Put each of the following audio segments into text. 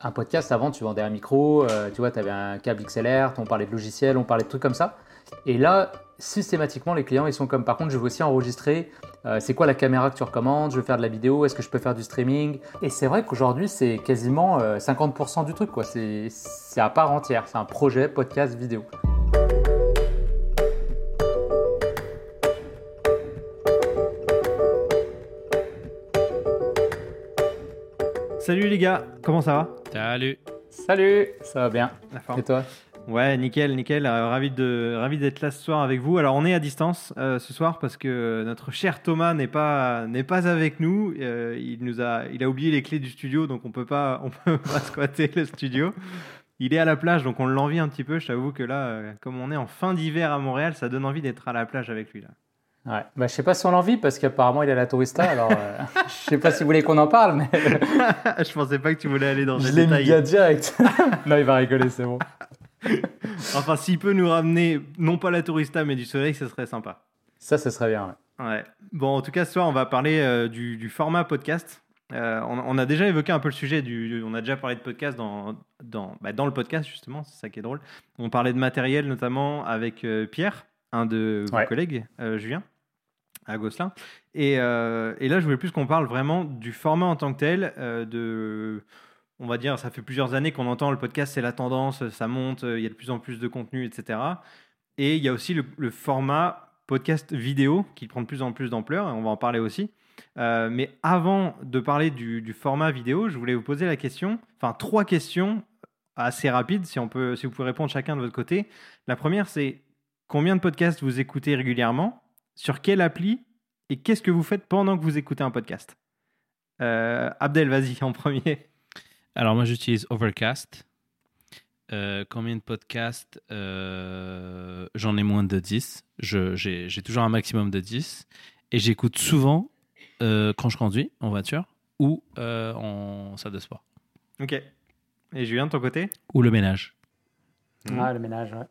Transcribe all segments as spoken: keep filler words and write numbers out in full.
un podcast, avant, tu vendais un micro, euh, tu vois, tu avais un câble X L R, on parlait de logiciels, on parlait de trucs comme ça. Et là, systématiquement, les clients, ils sont comme, par contre, je veux aussi enregistrer, euh, c'est quoi la caméra que tu recommandes, je veux faire de la vidéo, est-ce que je peux faire du streaming? Et c'est vrai qu'aujourd'hui, c'est quasiment euh, cinquante pour cent du truc, quoi. C'est, c'est à part entière, c'est un projet podcast vidéo. Salut les gars, comment ça va? Salut. Salut, ça va bien. Et toi? Ouais, nickel, nickel. Euh, ravi de, ravi d'être là ce soir avec vous. Alors, on est à distance euh, ce soir parce que notre cher Thomas n'est pas, n'est pas avec nous. Euh, il nous a, il a oublié les clés du studio, donc on peut pas, on peut pas squatter le studio. Il est à la plage, donc on l'envie un petit peu. Je t'avoue que là, euh, comme on est en fin d'hiver à Montréal, ça donne envie d'être à la plage avec lui là. Ouais, bah, je sais pas si on l'envie parce qu'apparemment il est à la Tourista, alors euh, je sais pas si vous voulez qu'on en parle, mais je pensais pas que tu voulais aller dans je les l'ai détails. mis bien direct. Non, il va rigoler, c'est bon. Enfin, s'il peut nous ramener non pas la Tourista mais du soleil, ce serait sympa. Ça, ce serait bien. Ouais. Ouais. Bon, en tout cas, ce soir, on va parler euh, du, du format podcast. Euh, on, on a déjà évoqué un peu le sujet. Du, on a déjà parlé de podcast dans, dans, bah, dans le podcast, justement. C'est ça qui est drôle. On parlait de matériel, notamment avec euh, Pierre, un de vos Ouais. collègues, euh, Julien, à Gosselin. Et, euh, et là, je voulais plus qu'on parle vraiment du format en tant que tel. Euh, de, on va dire, ça fait plusieurs années qu'on entend le podcast, c'est la tendance, ça monte, il y a de plus en plus de contenu, et cetera. Et il y a aussi le, le format podcast vidéo qui prend de plus en plus d'ampleur, et on va en parler aussi. Euh, mais avant de parler du, du format vidéo, je voulais vous poser la question, enfin trois questions assez rapides, si, on peut, si vous pouvez répondre chacun de votre côté. La première, c'est combien de podcasts vous écoutez régulièrement? Sur quelle appli? Et qu'est-ce que vous faites pendant que vous écoutez un podcast? euh, Abdel, vas-y, en premier. Alors, moi, j'utilise Overcast. Euh, combien de podcasts? euh, J'en ai moins de dix. Je, j'ai, j'ai toujours un maximum de dix. Et j'écoute souvent euh, quand je conduis en voiture ou euh, en salle de sport. Ok. Et Julien, de ton côté? Ou le ménage. Mmh. Ah, le ménage, ouais.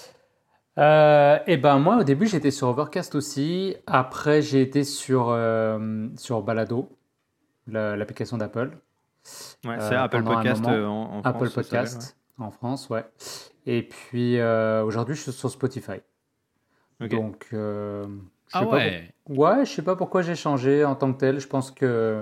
Euh, et ben moi, au début, j'étais sur Overcast aussi. Après, j'ai été sur, euh, sur Balado, la, l'application d'Apple. Ouais, c'est euh, Apple Podcast en, en, en Apple France. Podcast s'appelle, ouais. En France, ouais. Et puis, euh, aujourd'hui, je suis sur Spotify. Ok. Donc, euh, je Ah sais pas ouais. pour- ouais, je sais pas pourquoi j'ai changé en tant que tel. Je pense que...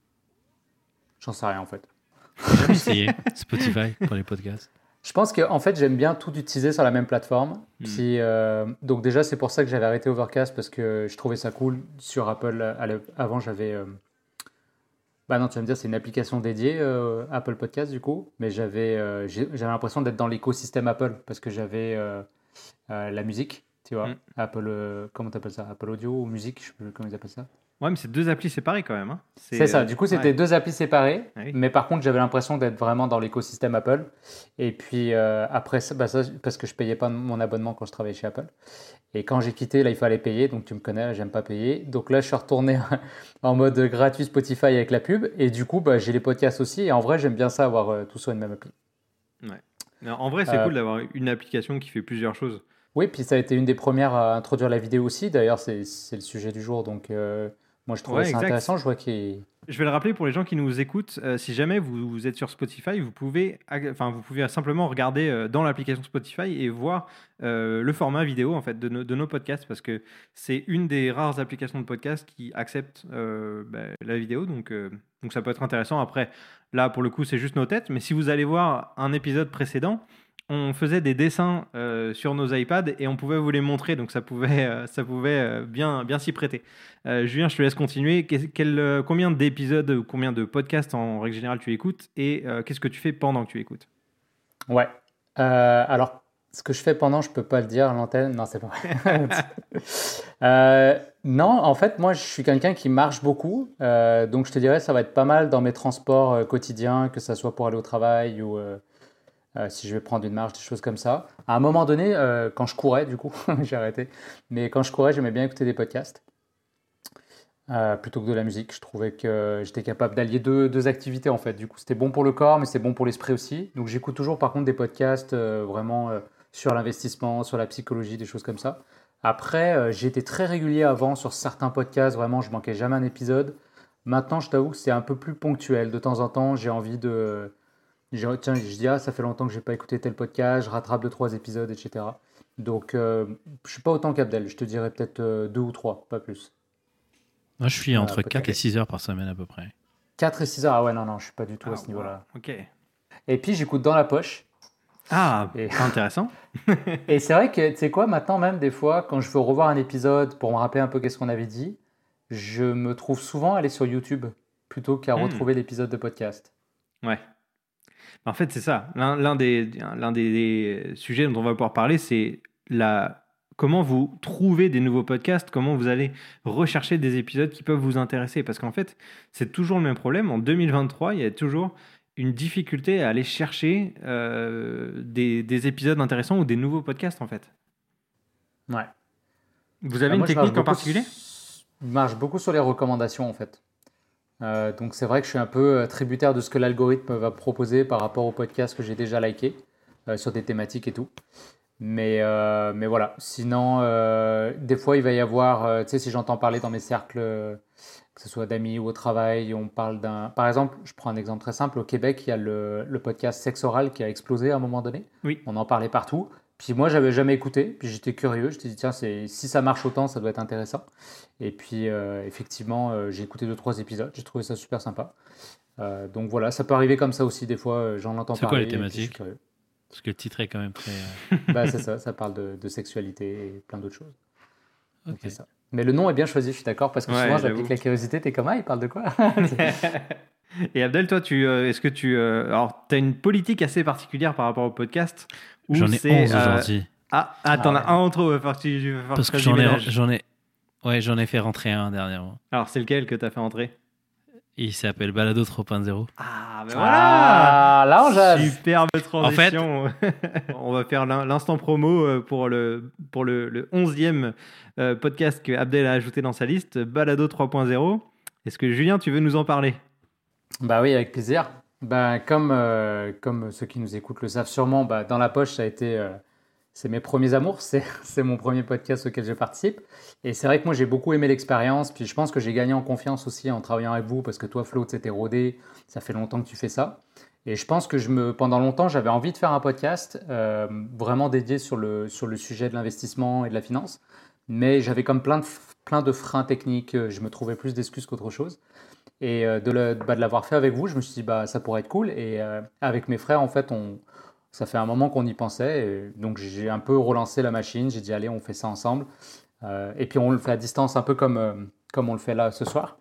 J'en sais rien, en fait. J'ai jamais essayé Spotify pour les podcasts. Je pense que en fait, j'aime bien tout utiliser sur la même plateforme. Mm. Puis, euh, donc déjà, c'est pour ça que j'avais arrêté Overcast parce que je trouvais ça cool sur Apple. À l'é- Avant, j'avais... euh, Bah non, tu vas me dire, c'est une application dédiée euh, Apple Podcast du coup. Mais j'avais euh, j'ai- j'avais l'impression d'être dans l'écosystème Apple parce que j'avais euh, euh, la musique, tu vois. Mm. Apple, euh, comment t'appelles ça? Apple Audio ou musique, je sais plus comment ils appellent ça. Ouais, mais c'est deux applis séparées quand même. Hein. C'est ça, euh, du coup c'était ouais. deux applis séparées, Ah oui. mais par contre j'avais l'impression d'être vraiment dans l'écosystème Apple. Et puis euh, après ça, bah ça, parce que je payais pas mon abonnement quand je travaillais chez Apple. Et quand j'ai quitté, là il fallait payer, donc tu me connais, j'aime pas payer. Donc là je suis retourné en mode gratuit Spotify avec la pub, et du coup bah, j'ai les podcasts aussi, et en vrai j'aime bien ça avoir euh, tout sur une même appli. Ouais. Mais en vrai, c'est Euh, cool d'avoir une application qui fait plusieurs choses. Oui, puis ça a été une des premières à introduire la vidéo aussi, d'ailleurs c'est c'est le sujet du jour, donc euh, moi je trouvais Ouais, ça exact. intéressant, je vois qu'il... Je vais le rappeler pour les gens qui nous écoutent. Euh, si jamais vous, vous êtes sur Spotify, vous pouvez, enfin, vous pouvez simplement regarder euh, dans l'application Spotify et voir euh, le format vidéo en fait de, no- de nos podcasts parce que c'est une des rares applications de podcast qui accepte euh, bah, la vidéo. Donc, euh, donc ça peut être intéressant. Après, là pour le coup, c'est juste nos têtes. Mais si vous allez voir un épisode précédent, on faisait des dessins euh, sur nos iPads et on pouvait vous les montrer, donc ça pouvait, euh, ça pouvait euh, bien, bien s'y prêter. Euh, Julien, je te laisse continuer. Qu'est- quel, euh, combien d'épisodes ou combien de podcasts en règle générale tu écoutes et euh, qu'est-ce que tu fais pendant que tu écoutes? Ouais. Euh, alors, ce que je fais pendant, je peux pas le dire à l'antenne. Non, c'est pas vrai. Euh, non, en fait, moi, je suis quelqu'un qui marche beaucoup. Euh, donc, je te dirais, ça va être pas mal dans mes transports euh, quotidiens, que ça soit pour aller au travail ou euh, euh, si je vais prendre une marche, des choses comme ça. À un moment donné, euh, quand je courais, du coup, j'ai arrêté. Mais quand je courais, j'aimais bien écouter des podcasts euh, plutôt que de la musique. Je trouvais que j'étais capable d'allier deux, deux activités en fait. Du coup, c'était bon pour le corps, mais c'est bon pour l'esprit aussi. Donc, j'écoute toujours par contre des podcasts euh, vraiment euh, sur l'investissement, sur la psychologie, des choses comme ça. Après, euh, j'ai été très régulier avant sur certains podcasts. Vraiment, je manquais jamais un épisode. Maintenant, je t'avoue que c'est un peu plus ponctuel. De temps en temps, j'ai envie de, Je, tiens, je dis, ah, ça fait longtemps que j'ai pas écouté tel podcast, je rattrape deux, trois épisodes, et cetera. Donc, euh, je suis pas autant qu'Abdel, je te dirais peut-être euh, deux ou trois, pas plus. Moi, je suis Euh, entre quatre et podcast. six heures par semaine à peu près. quatre et six heures, ah ouais, non, non, je suis pas du tout à Ah, ce wow. niveau-là. Ok. Et puis, j'écoute dans la poche. Ah, Et, intéressant. et c'est vrai que, tu sais quoi, maintenant même, des fois, quand je veux revoir un épisode pour me rappeler un peu qu'est-ce qu'on avait dit, je me trouve souvent aller sur YouTube plutôt qu'à Hmm. retrouver l'épisode de podcast. Ouais. En fait, c'est ça. L'un, l'un des, l'un des, des sujets dont on va pouvoir parler, c'est la, comment vous trouvez des nouveaux podcasts, comment vous allez rechercher des épisodes qui peuvent vous intéresser. Parce qu'en fait, c'est toujours le même problème. En deux mille vingt-trois, il y a toujours une difficulté à aller chercher euh, des, des épisodes intéressants ou des nouveaux podcasts, en fait. Ouais. Vous avez Bah, une moi, je marche technique en beaucoup, particulier? s- je marche beaucoup sur les recommandations, en fait. Euh, donc, c'est vrai que je suis un peu euh, tributaire de ce que l'algorithme va proposer par rapport aux podcasts que j'ai déjà likés euh, sur des thématiques et tout. Mais, euh, mais voilà. Sinon, euh, des fois, il va y avoir, euh, tu sais, si j'entends parler dans mes cercles, euh, que ce soit d'amis ou au travail, on parle d'un. Par exemple, je prends un exemple très simple. Au Québec, il y a le, le podcast Sexe Oral qui a explosé à un moment donné. Oui. On en parlait partout. Puis moi, j'avais jamais écouté. Puis j'étais curieux. Je me dit, tiens, c'est, si ça marche autant, ça doit être intéressant. Et puis, euh, effectivement, euh, j'ai écouté deux, trois épisodes. J'ai trouvé ça super sympa. Euh, donc voilà, ça peut arriver comme ça aussi. Des fois, euh, j'en entends C'est quoi parler. les Et puis je suis thématiques? curieux. Parce que le titre est quand même très. euh, Bah, c'est ça. Ça parle de, de sexualité et plein d'autres choses. Donc Ok. c'est ça. Mais le nom est bien choisi, je suis d'accord, parce que Ouais, souvent j'avoue. j'applique la curiosité. T'es comme, ah, il parle de quoi? Et Abdel, toi, tu, euh, est-ce que tu... euh, alors, tu as une politique assez particulière par rapport au podcast où J'en ai c'est, onze euh, aujourd'hui. Ah, ah t'en Ah as ouais. un en trop, il va falloir que tu il va falloir Parce que que tu fasses j'en du ai, ménage. j'en ai, ouais, j'en ai fait rentrer un dernièrement. Alors, c'est lequel que tu as fait entrer? Il s'appelle Balado trois point zéro. Ah, ben voilà. Ah, là on jase. Superbe transition. On va faire l'in- l'instant promo euh, pour le, pour le, le onzième euh, podcast que Abdel a ajouté dans sa liste, Balado trois point zéro. Est-ce que Julien, tu veux nous en parler? Bah oui, avec plaisir. Bah, comme, euh, comme ceux qui nous écoutent le savent sûrement, bah, dans la poche, ça a été, euh, c'est mes premiers amours, c'est, c'est mon premier podcast auquel je participe. Et c'est vrai que moi, j'ai beaucoup aimé l'expérience, puis je pense que j'ai gagné en confiance aussi en travaillant avec vous, parce que toi, Flo, c'était rodé, ça fait longtemps que tu fais ça. Et je pense que je me, pendant longtemps, j'avais envie de faire un podcast euh, vraiment dédié sur le, sur le sujet de l'investissement et de la finance, mais j'avais comme plein de, plein de freins techniques, je me trouvais plus d'excuses qu'autre chose. Et euh, de, le- bah, de l'avoir fait avec vous, je me suis dit, bah, ça pourrait être cool. Et euh, avec mes frères, en fait, on, ça fait un moment qu'on y pensait. Et donc, j'ai un peu relancé la machine. J'ai dit, allez, on fait ça ensemble. Euh, et puis, on le fait à distance, un peu comme, euh, comme on le fait là ce soir.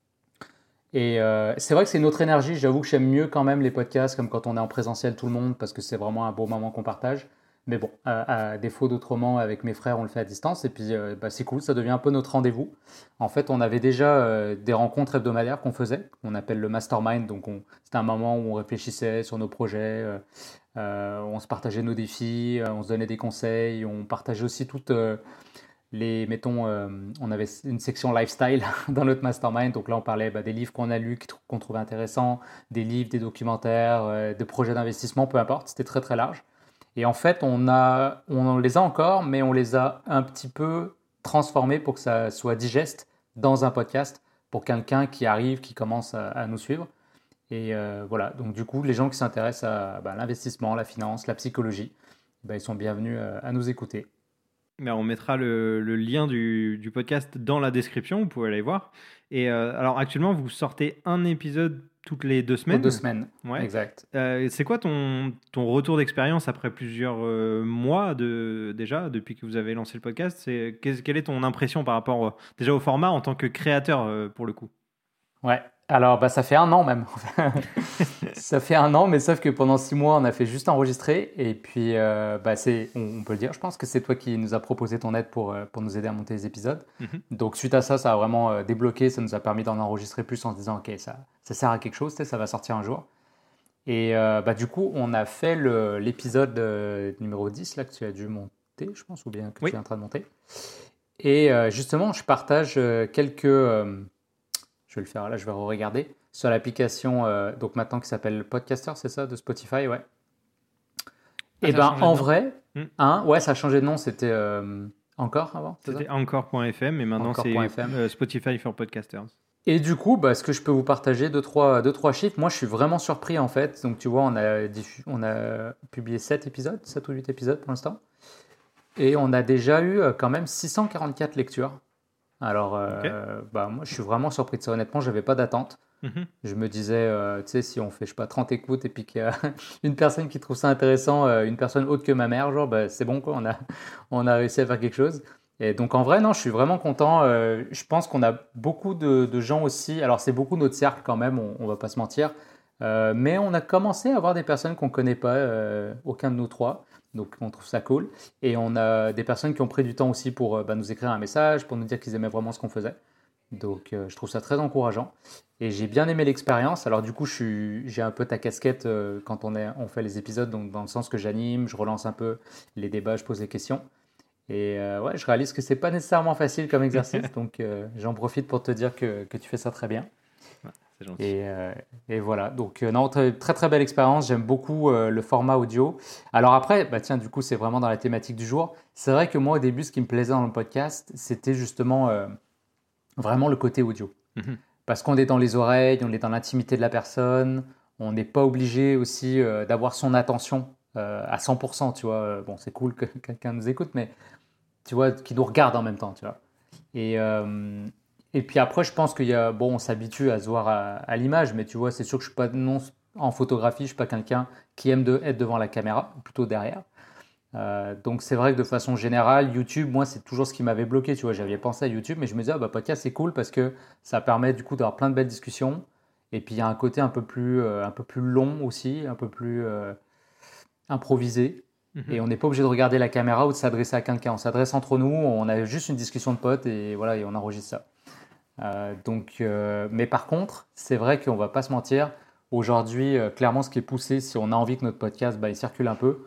Et euh, c'est vrai que c'est une autre énergie. J'avoue que j'aime mieux quand même les podcasts, comme quand on est en présentiel tout le monde, parce que c'est vraiment un beau moment qu'on partage. Mais bon, à, à défaut d'autrement, avec mes frères, on le fait à distance. Et puis, euh, bah, c'est cool, ça devient un peu notre rendez-vous. En fait, on avait déjà euh, des rencontres hebdomadaires qu'on faisait, qu'on appelle le mastermind. Donc, on- c'était un moment où on réfléchissait sur nos projets, euh, euh, on se partageait nos défis, euh, on se donnait des conseils, on partageait aussi toutes euh, les, mettons, euh, on avait une section lifestyle dans notre mastermind. Donc là, on parlait bah, des livres qu'on a lus, qui trou- qu'on trouvait intéressants, des livres, des documentaires, euh, des projets d'investissement, peu importe. C'était très, très large. Et en fait, on a, on les a encore, mais on les a un petit peu transformés pour que ça soit digeste dans un podcast pour quelqu'un qui arrive, qui commence à, à nous suivre. Et euh, voilà, donc du coup, les gens qui s'intéressent à bah, l'investissement, la finance, la psychologie, bah, ils sont bienvenus euh, à nous écouter. Ben, on mettra le, le lien du, du podcast dans la description, vous pouvez aller voir. Et euh, alors actuellement, vous sortez un épisode toutes les deux Aux semaines. deux semaines, Ouais. exact. Euh, c'est quoi ton, ton retour d'expérience après plusieurs euh, mois de, déjà, depuis que vous avez lancé le podcast? C'est, qu'est- quelle est ton impression par rapport euh, déjà au format en tant que créateur euh, pour le coup? Ouais, alors bah, ça fait un an même. Ça fait un an, mais sauf que pendant six mois, on a fait juste enregistrer. Et puis, euh, bah, c'est, on, on peut le dire, je pense que c'est toi qui nous as proposé ton aide pour, euh, pour nous aider à monter les épisodes. Mhm. Donc, suite à ça, ça a vraiment euh, débloqué. Ça nous a permis d'en enregistrer plus en se disant, OK, ça, ça sert à quelque chose, tu sais, ça va sortir un jour. Et euh, bah, du coup, on a fait le- l'épisode euh, numéro dix, là, que tu as dû monter, je pense, ou bien que Oui. tu es en train de monter. Et euh, justement, je partage euh, quelques... euh, je vais le faire là, je vais regarder sur l'application euh, donc maintenant qui s'appelle Podcaster, c'est ça, de Spotify, ouais. Ah, Et ça a ben changé de en nom. vrai, Hmm. hein, ouais, ça a changé de nom, c'était euh, encore avant, c'est ça? C'était encore point f m et maintenant Encore c'est point F M. euh, Spotify for Podcasters. Et du coup, bah, ce que je peux vous partager, deux, trois, deux, trois chiffres. Moi, je suis vraiment surpris en fait. Donc, tu vois, on a, diffu- on a publié sept épisodes, sept ou huit épisodes pour l'instant. Et on a déjà eu euh, quand même six cent quarante-quatre lectures. Alors, Ok. euh, bah, moi, je suis vraiment surpris de ça. Honnêtement, je n'avais pas d'attente. Mhm. Je me disais, euh, tu sais, si on fait, je sais pas, trente écoutes et puis qu'il y a une personne qui trouve ça intéressant, euh, une personne autre que ma mère, genre, bah, c'est bon, quoi, on a, on a réussi à faire quelque chose. Et donc, en vrai, non, je suis vraiment content. Euh, je pense qu'on a beaucoup de, de gens aussi. Alors, c'est beaucoup notre cercle quand même, on, on va pas se mentir. Euh, mais on a commencé à avoir des personnes qu'on connaît pas, euh, aucun de nous trois. Donc, on trouve ça cool. Et on a des personnes qui ont pris du temps aussi pour euh, bah, nous écrire un message, pour nous dire qu'ils aimaient vraiment ce qu'on faisait. Donc, euh, je trouve ça très encourageant. Et j'ai bien aimé l'expérience. Alors, du coup, je suis, j'ai un peu ta casquette euh, quand on, est, on fait les épisodes, donc dans le sens que j'anime, je relance un peu les débats, je pose des questions. Et euh, ouais, je réalise que c'est pas nécessairement facile comme exercice. Donc, euh, j'en profite pour te dire que, que tu fais ça très bien. Ouais, c'est gentil. Et, euh, et voilà. Donc, euh, non, très, très très belle expérience. J'aime beaucoup euh, le format audio. Alors, après, bah, tiens, du coup, c'est vraiment dans la thématique du jour. C'est vrai que moi, au début, ce qui me plaisait dans le podcast, c'était justement euh, vraiment le côté audio. Mhm. Parce qu'on est dans les oreilles, on est dans l'intimité de la personne, on n'est pas obligé aussi euh, d'avoir son attention euh, à cent pour cent, tu vois. Euh, Bon, c'est cool que quelqu'un nous écoute, mais tu vois, qui nous regarde en même temps, tu vois. Et, euh, et puis après, je pense qu'il y a, bon, on s'habitue à se voir à, à l'image, mais tu vois, c'est sûr que je suis pas, non, en photographie, je suis pas quelqu'un qui aime de, être devant la caméra, plutôt derrière. Euh, donc c'est vrai que de façon générale, YouTube, moi, c'est toujours ce qui m'avait bloqué. Tu vois, j'avais pensé à YouTube, mais je me disais, ah, bah, podcast, c'est cool parce que ça permet du coup d'avoir plein de belles discussions. Et puis il y a un côté un peu plus, euh, un peu plus long aussi, un peu plus euh, improvisé. Et Mhm. on n'est pas obligé de regarder la caméra ou de s'adresser à quelqu'un. On s'adresse entre nous, on a juste une discussion de potes et voilà, et on enregistre ça. Euh, donc, euh, mais par contre, c'est vrai qu'on va pas se mentir. Aujourd'hui, euh, clairement, ce qui est poussé, si on a envie que notre podcast, bah, il circule un peu,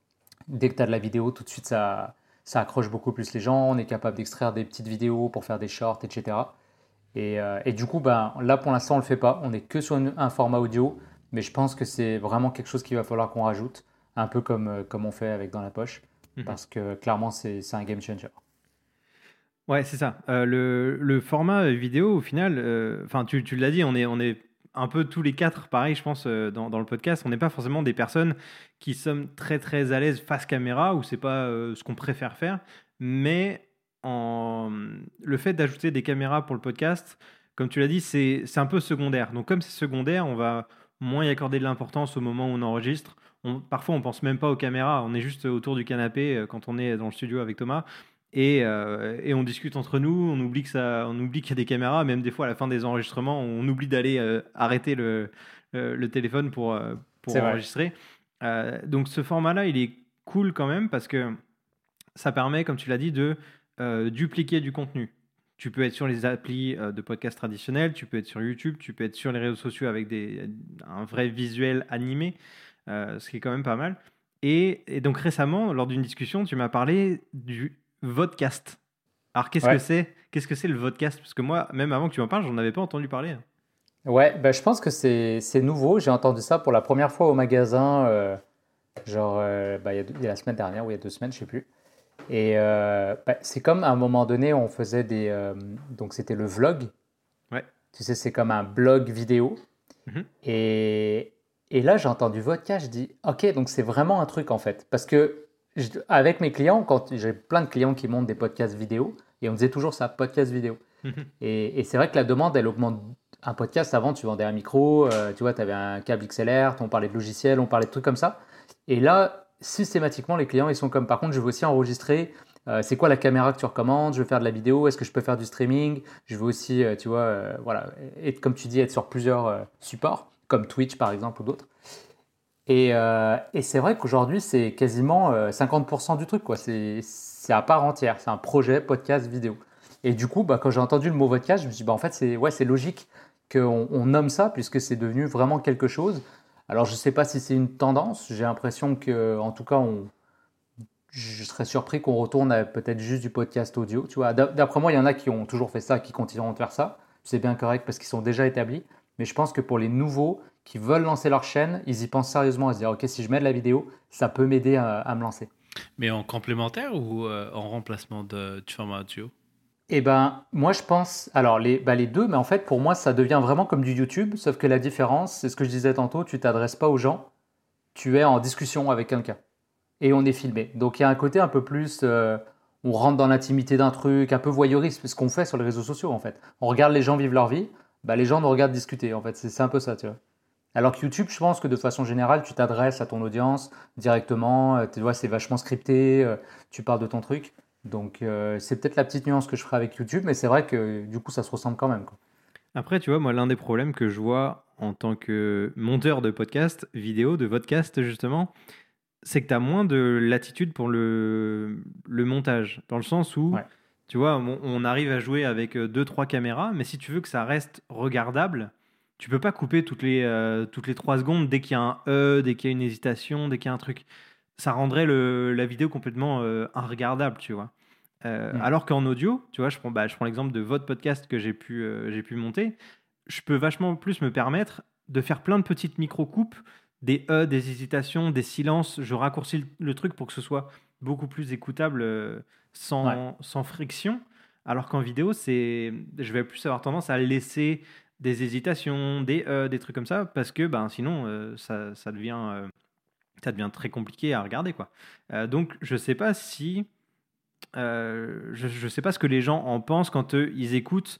dès que tu as de la vidéo, tout de suite, ça, ça accroche beaucoup plus les gens. On est capable d'extraire des petites vidéos pour faire des shorts, et cetera. Et, euh, et du coup, ben, là, pour l'instant, on ne le fait pas. On n'est que sur une- un format audio. Mais je pense que c'est vraiment quelque chose qu'il va falloir qu'on rajoute, un peu comme, euh, comme on fait avec Dans la poche. Mhm. Parce que clairement, c'est c'est un game changer. Ouais, c'est ça. Euh, le, le format vidéo, au final, euh, enfin, tu, tu l'as dit, on est, on est un peu tous les quatre, pareil, je pense, euh, dans, dans le podcast. On n'est pas forcément des personnes qui sommes très, très à l'aise face caméra, ou c'est pas euh, ce qu'on préfère faire. Mais en, le fait d'ajouter des caméras pour le podcast, comme tu l'as dit, c'est, c'est un peu secondaire. Donc, comme c'est secondaire, on va moins y accorder de l'importance au moment où on enregistre. On, parfois, on pense même pas aux caméras. On est juste autour du canapé euh, quand on est dans le studio avec Thomas. Et, euh, et on discute entre nous, on oublie que ça, on oublie qu'il y a des caméras, même des fois à la fin des enregistrements, on oublie d'aller euh, arrêter le, le, le téléphone pour, euh, pour C'est vrai. enregistrer. Euh, donc ce format-là, il est cool quand même parce que ça permet, comme tu l'as dit, de euh, dupliquer du contenu. Tu peux être sur les applis euh, de podcast traditionnels, tu peux être sur YouTube, tu peux être sur les réseaux sociaux avec des, un vrai visuel animé, euh, ce qui est quand même pas mal. Et, et donc récemment, lors d'une discussion, tu m'as parlé du vodcast. Alors qu'est-ce que Ouais. c'est? Qu'est-ce que c'est le vodcast? Parce que moi, même avant que tu m'en parles, j'en avais pas entendu parler. Ouais, bah, je pense que c'est c'est nouveau. J'ai entendu ça pour la première fois au magasin, euh, genre euh, bah, il y a, deux- il y a la semaine dernière ou il y a deux semaines, je sais plus. Et euh, bah, c'est comme à un moment donné, on faisait des. Euh, donc c'était le vlog. Ouais. Tu sais, c'est comme un blog vidéo. Mhm. Et, et là, j'ai entendu podcast, je dis, OK, donc c'est vraiment un truc en fait. Parce que je- avec mes clients, quand j'ai plein de clients qui montent des podcasts vidéo, et on disait toujours ça, podcast vidéo. Mhm. Et, et c'est vrai que la demande, elle augmente. Un podcast, avant, tu vendais un micro, euh, tu vois, tu avais un câble X L R, on parlait de logiciels, on parlait de trucs comme ça. Et là, systématiquement, les clients, ils sont comme, par contre, je veux aussi enregistrer. Euh, c'est quoi la caméra que tu recommandes? Je veux faire de la vidéo. Est-ce que je peux faire du streaming? Je veux aussi, euh, tu vois, euh, voilà, être, comme tu dis, être sur plusieurs euh, supports, comme Twitch par exemple ou d'autres. Et, euh, et c'est vrai qu'aujourd'hui, c'est quasiment euh, cinquante pour cent du truc, quoi. C'est, c'est à part entière. C'est un projet podcast vidéo. Et du coup, bah, quand j'ai entendu le mot podcast, je me suis dit, bah, en fait, c'est ouais, c'est logique qu'on on nomme ça puisque c'est devenu vraiment quelque chose. Alors, je ne sais pas si c'est une tendance. J'ai l'impression que, en tout cas, on, je serais surpris qu'on retourne à peut-être juste du podcast audio. Tu vois, D'a- d'après moi, il y en a qui ont toujours fait ça, qui continueront de faire ça. C'est bien correct parce qu'ils sont déjà établis. Mais je pense que pour les nouveaux qui veulent lancer leur chaîne, ils y pensent sérieusement à se dire, OK, si je mets de la vidéo, ça peut m'aider à, à me lancer. Mais en complémentaire ou euh, en remplacement de, du format audio? Eh ben, moi je pense, alors les, bah, les deux, mais en fait pour moi ça devient vraiment comme du YouTube, sauf que la différence, c'est ce que je disais tantôt, tu t'adresses pas aux gens, tu es en discussion avec quelqu'un et on est filmé. Donc il y a un côté un peu plus, euh, on rentre dans l'intimité d'un truc, un peu voyeuriste, ce qu'on fait sur les réseaux sociaux en fait. On regarde les gens vivre leur vie, bah, les gens nous regardent discuter en fait, c'est c'est un peu ça, tu vois. Alors que YouTube, je pense que de façon générale, tu t'adresses à ton audience directement, euh, tu vois, c'est vachement scripté, euh, tu parles de ton truc. Donc euh, c'est peut-être la petite nuance que je ferai avec YouTube, mais c'est vrai que du coup ça se ressemble quand même, quoi. Après, tu vois, moi, l'un des problèmes que je vois en tant que monteur de podcast, vidéo, de podcast, justement, c'est que tu as moins de latitude pour le, le montage. Dans le sens où, Ouais, tu vois, on, on arrive à jouer avec euh, deux, trois caméras, mais si tu veux que ça reste regardable, tu peux pas couper toutes les, euh, toutes les trois secondes dès qu'il y a un E, dès qu'il y a une hésitation, dès qu'il y a un truc. Ça rendrait le, la vidéo complètement euh, inregardable, tu vois. Euh, hmm, alors qu'en audio, tu vois, je prends, bah, je prends l'exemple de votre podcast que j'ai pu, euh, j'ai pu monter. Je peux vachement plus me permettre de faire plein de petites micro-coupes, des E, des hésitations, des silences. Je raccourcis le, le truc pour que ce soit beaucoup plus écoutable euh, ouais, sans, sans friction. Alors qu'en vidéo, c'est, je vais plus avoir tendance à laisser des hésitations, des E, des trucs comme ça, parce que ben, sinon, euh, ça, ça devient, euh, ça devient très compliqué à regarder, quoi. Euh, donc, je sais pas si euh, je ne sais pas ce que les gens en pensent quand eux, ils écoutent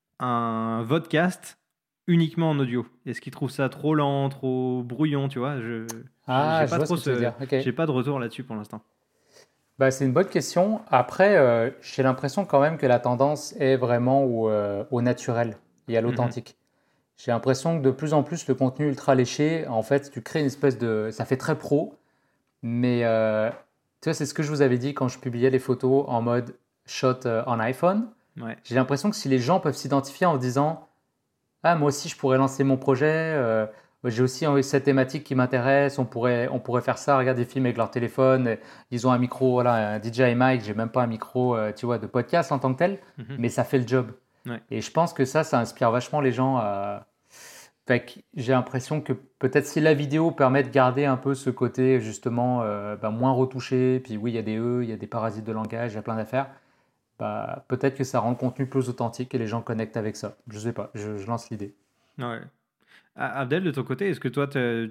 un podcast uniquement en audio. Est-ce qu'ils trouvent ça trop lent, trop brouillon, tu vois? Je j'ai j'ai ah, je pas vois ce trop que tu veux ce dire. Ok. j'ai pas de retour là-dessus pour l'instant. Bah, c'est une bonne question. Après, euh, j'ai l'impression quand même que la tendance est vraiment au, euh, au naturel et à Mhm. l'authentique. J'ai l'impression que de plus en plus le contenu ultra léché, en fait, tu crées une espèce de, ça fait très pro, mais euh, tu vois, c'est ce que je vous avais dit quand je publiais les photos en mode shot euh, en iPhone. Ouais. J'ai l'impression que si les gens peuvent s'identifier en disant, ah, moi aussi, je pourrais lancer mon projet. euh, j'ai aussi euh, cette thématique qui m'intéresse. On pourrait, on pourrait faire ça. Regarde des films avec leur téléphone. euh, Ils ont un micro, voilà, un D J I mic. J'ai même pas un micro, euh, tu vois, de podcast en tant que tel, Mhm. mais ça fait le job. Ouais. Et je pense que ça, ça inspire vachement les gens à. Fait que j'ai l'impression que peut-être si la vidéo permet de garder un peu ce côté justement euh, bah, moins retouché, puis oui, il y a des E, il y a des parasites de langage, il y a plein d'affaires, bah, peut-être que ça rend le contenu plus authentique et les gens connectent avec ça. Je sais pas, je, je lance l'idée. Ouais. A- Abdel, de ton côté, est-ce que toi, t'as-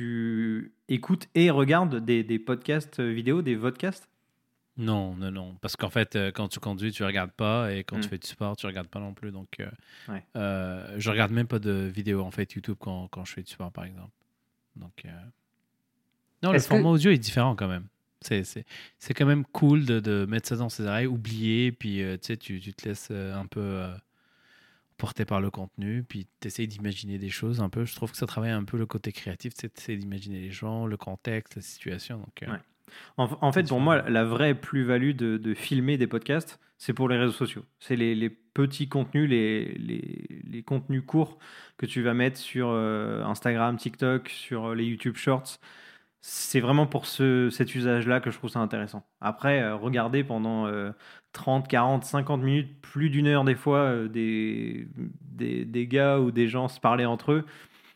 tu écoutes et regardes des, des podcasts vidéo, des vodcasts? Non, non, non. Parce qu'en fait, euh, quand tu conduis, tu regardes pas. Et quand tu Hmm. fais du sport, tu regardes pas non plus. Donc, euh, Ouais. euh, je regarde même pas de vidéos, en fait, YouTube quand, quand je fais du sport, par exemple. Donc, euh, non, le Est-ce format que audio est différent quand même. C'est, c'est, c'est quand même cool de, de mettre ça dans ses oreilles, oublier, puis euh, tu sais, tu, tu te laisses euh, un peu euh, porter par le contenu, puis tu essayes d'imaginer des choses un peu. Je trouve que ça travaille un peu le côté créatif, tu essaies d'imaginer les gens, le contexte, la situation. Donc, euh, Ouais. En, en c'est fait, pour différent. moi, la vraie plus-value de, de filmer des podcasts, c'est pour les réseaux sociaux. C'est les, les petits contenus, les, les, les contenus courts que tu vas mettre sur euh, Instagram, TikTok, sur euh, les YouTube Shorts. C'est vraiment pour ce, cet usage-là que je trouve ça intéressant. Après, euh, regarder pendant euh, trente, quarante, cinquante minutes, plus d'une heure des fois, euh, des, des, des gars ou des gens se parler entre eux,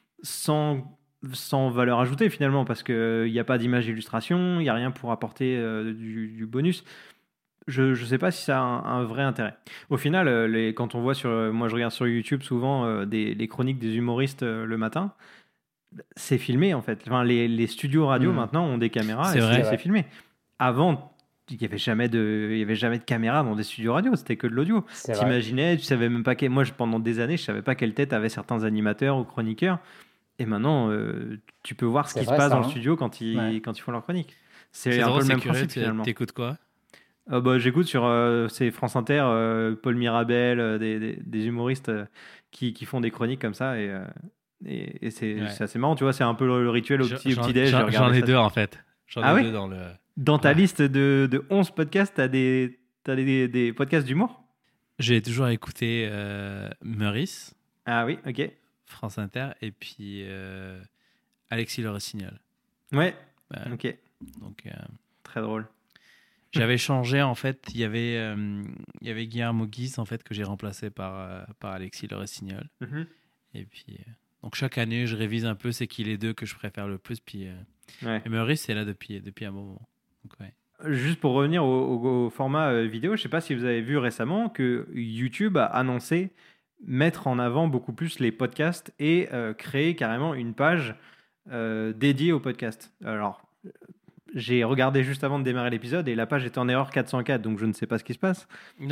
sans, sans valeur ajoutée finalement, parce qu'il n'y a pas d'image illustration, il n'y a rien pour apporter euh, du, du bonus. Je ne sais pas si ça a un, un vrai intérêt. Au final, euh, les, quand on voit sur, euh, moi je regarde sur YouTube souvent euh, des, les chroniques des humoristes euh, le matin, c'est filmé en fait. Enfin, les, les studios radio Hmm, maintenant ont des caméras et C'est c'est c'est vrai. c'est vrai. filmé. Avant, il n'y avait jamais de, il y avait jamais de caméra dans des studios radio, c'était que de l'audio. C'est vrai. T'imaginais, tu savais même pas quel... Moi, je- pendant des années, je savais pas quelle tête avaient certains animateurs ou chroniqueurs. Et maintenant, euh, tu peux voir ce C'est qui se vrai passe ça, dans le hein? studio quand Ouais. ils, quand ils font leur chronique. C'est C'est un peu drôle, le c'est même curieux. principe Tu finalement. t'écoutes quoi? Euh, bah, j'écoute sur euh, c'est France Inter, euh, Paul Mirabel, euh, des, des- des humoristes euh, qui, qui font des chroniques comme ça. Et, euh, et, et c'est Ouais. c'est assez marrant, tu vois. C'est un peu le, le rituel au Je- petit, au J'en petit déj de j'en- j'en regarder ai ça. deux en fait. J'en Ah ai oui? deux dans le. Dans ta Ouais. liste de, de onze podcasts, t'as des, t'as des, des podcasts d'humour? J'ai toujours écouté euh, Meurice, Ah oui, ok. France Inter, et puis euh, Alexis Le Rossignol. Ouais, Euh, ok. donc, euh, Très drôle. j'avais changé en fait. Il y avait, euh, il y avait Guillermo Guise en fait que j'ai remplacé par, euh, par Alexis Le Rossignol. Mhm. Et puis, euh, donc chaque année, je révise un peu c'est qui les deux que je préfère le plus. Puis, euh, Ouais. et Meurice, c'est là depuis, depuis un moment. Donc, ouais. juste pour revenir au, au- au format euh, vidéo, je ne sais pas si vous avez vu récemment que YouTube a annoncé mettre en avant beaucoup plus les podcasts et euh, créer carrément une page euh, dédiée aux podcasts. Alors, j'ai regardé juste avant de démarrer l'épisode et la page est en erreur quatre cent quatre, donc je ne sais pas ce qui se passe.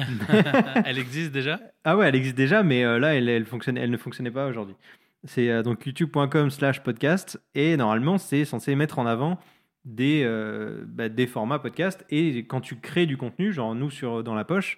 Elle existe déjà? Ah ouais, elle existe déjà, mais euh, là, elle, elle, fonctionne, elle ne fonctionnait pas aujourd'hui. C'est euh, donc youtube point com slash podcast et normalement, c'est censé mettre en avant des, euh, bah, des formats podcast. Et quand tu crées du contenu, genre nous sur, dans la poche,